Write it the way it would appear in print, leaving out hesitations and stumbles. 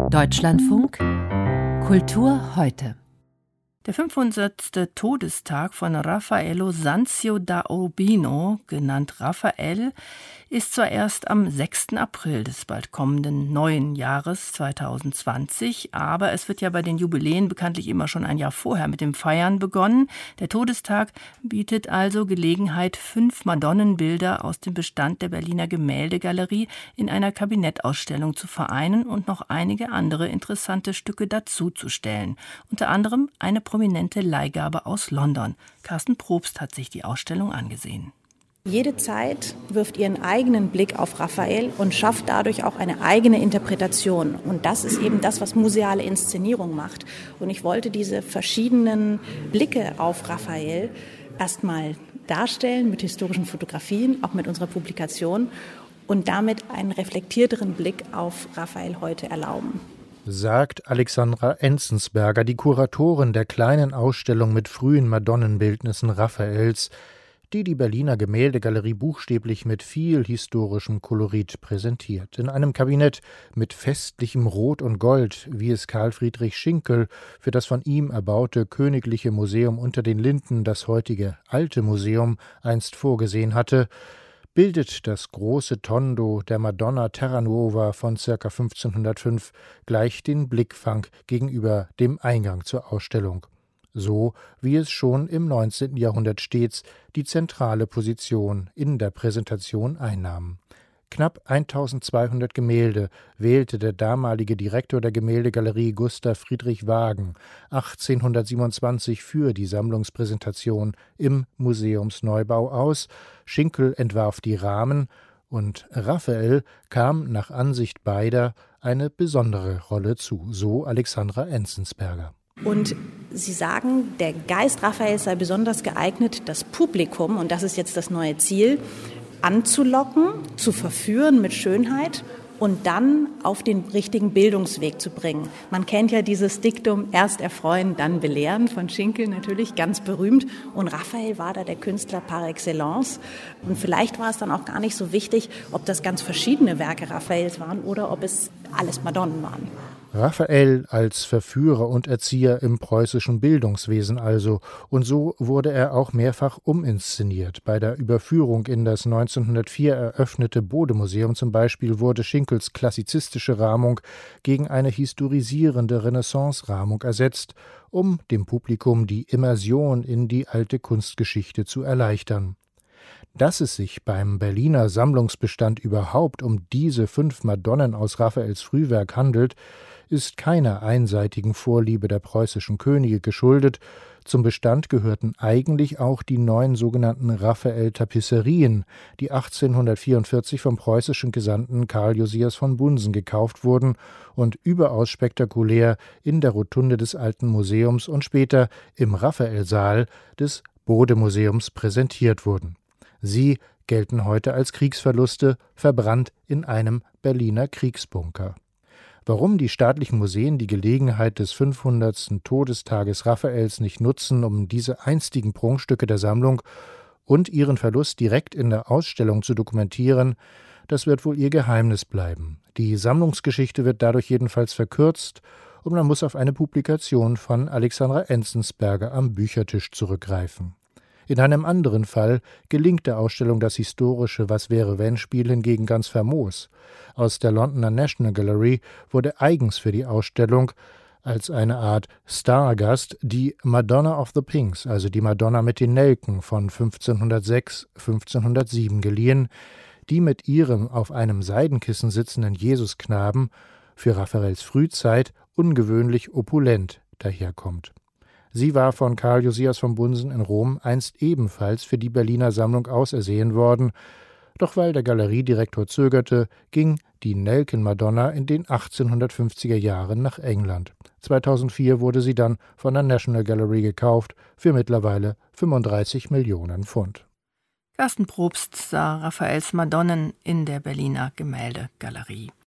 Deutschlandfunk Kultur heute. Der 500. Todestag von Raffaello Sanzio da Urbino, genannt Raphael, ist zwar erst am 6. April des bald kommenden neuen Jahres 2020, aber es wird ja bei den Jubiläen bekanntlich immer schon ein Jahr vorher mit dem Feiern begonnen. Der Todestag bietet also Gelegenheit, 5 Madonnenbilder aus dem Bestand der Berliner Gemäldegalerie in einer Kabinettausstellung zu vereinen und noch einige andere interessante Stücke dazuzustellen. Unter anderem eine prominente Leihgabe aus London. Carsten Probst hat sich die Ausstellung angesehen. Jede Zeit wirft ihren eigenen Blick auf Raphael und schafft dadurch auch eine eigene Interpretation. Und das ist eben das, was museale Inszenierung macht. Und ich wollte diese verschiedenen Blicke auf Raphael erstmal darstellen mit historischen Fotografien, auch mit unserer Publikation und damit einen reflektierteren Blick auf Raphael heute erlauben. Sagt Alexandra Enzensberger, die Kuratorin der kleinen Ausstellung mit frühen Madonnenbildnissen Raphaels, die Berliner Gemäldegalerie buchstäblich mit viel historischem Kolorit präsentiert. In einem Kabinett mit festlichem Rot und Gold, wie es Karl Friedrich Schinkel für das von ihm erbaute Königliche Museum unter den Linden, das heutige Alte Museum, einst vorgesehen hatte, bildet das große Tondo der Madonna Terra Nuova von ca. 1505 gleich den Blickfang gegenüber dem Eingang zur Ausstellung. So wie es schon im 19. Jahrhundert stets die zentrale Position in der Präsentation einnahm. Knapp 1200 Gemälde wählte der damalige Direktor der Gemäldegalerie Gustav Friedrich Wagen 1827 für die Sammlungspräsentation im Museumsneubau aus. Schinkel entwarf die Rahmen und Raphael kam nach Ansicht beider eine besondere Rolle zu, so Alexandra Enzensberger. Und Sie sagen, der Geist Raphaels sei besonders geeignet, das Publikum, und das ist jetzt das neue Ziel, anzulocken, zu verführen mit Schönheit und dann auf den richtigen Bildungsweg zu bringen. Man kennt ja dieses Diktum, erst erfreuen, dann belehren, von Schinkel natürlich, ganz berühmt. Und Raphael war da der Künstler par excellence. Und vielleicht war es dann auch gar nicht so wichtig, ob das ganz verschiedene Werke Raphaels waren oder ob es alles Madonnen waren. Raphael als Verführer und Erzieher im preußischen Bildungswesen also, und so wurde er auch mehrfach uminszeniert. Bei der Überführung in das 1904 eröffnete Bode-Museum zum Beispiel wurde Schinkels klassizistische Rahmung gegen eine historisierende Renaissance-Rahmung ersetzt, um dem Publikum die Immersion in die alte Kunstgeschichte zu erleichtern. Dass es sich beim Berliner Sammlungsbestand überhaupt um diese 5 Madonnen aus Raphaels Frühwerk handelt, ist keiner einseitigen Vorliebe der preußischen Könige geschuldet. Zum Bestand gehörten eigentlich auch die 9 sogenannten Raphael-Tapisserien, die 1844 vom preußischen Gesandten Karl Josias von Bunsen gekauft wurden und überaus spektakulär in der Rotunde des Alten Museums und später im Raphaelsaal des Bode-Museums präsentiert wurden. Sie gelten heute als Kriegsverluste, verbrannt in einem Berliner Kriegsbunker. Warum die staatlichen Museen die Gelegenheit des 500. Todestages Raphaels nicht nutzen, um diese einstigen Prunkstücke der Sammlung und ihren Verlust direkt in der Ausstellung zu dokumentieren, das wird wohl ihr Geheimnis bleiben. Die Sammlungsgeschichte wird dadurch jedenfalls verkürzt und man muss auf eine Publikation von Alexandra Enzensberger am Büchertisch zurückgreifen. In einem anderen Fall gelingt der Ausstellung das historische Was-wäre-wenn-Spiel hingegen ganz famos. Aus der Londoner National Gallery wurde eigens für die Ausstellung als eine Art Stargast die Madonna of the Pinks, also die Madonna mit den Nelken von 1506/1507 geliehen, die mit ihrem auf einem Seidenkissen sitzenden Jesusknaben für Raphaels Frühzeit ungewöhnlich opulent daherkommt. Sie war von Karl Josias von Bunsen in Rom einst ebenfalls für die Berliner Sammlung ausersehen worden, doch weil der Galeriedirektor zögerte, ging die Nelken-Madonna in den 1850er Jahren nach England. 2004 wurde sie dann von der National Gallery gekauft für mittlerweile 35 Millionen Pfund. Carsten Probst sah Raphaels Madonnen in der Berliner Gemäldegalerie.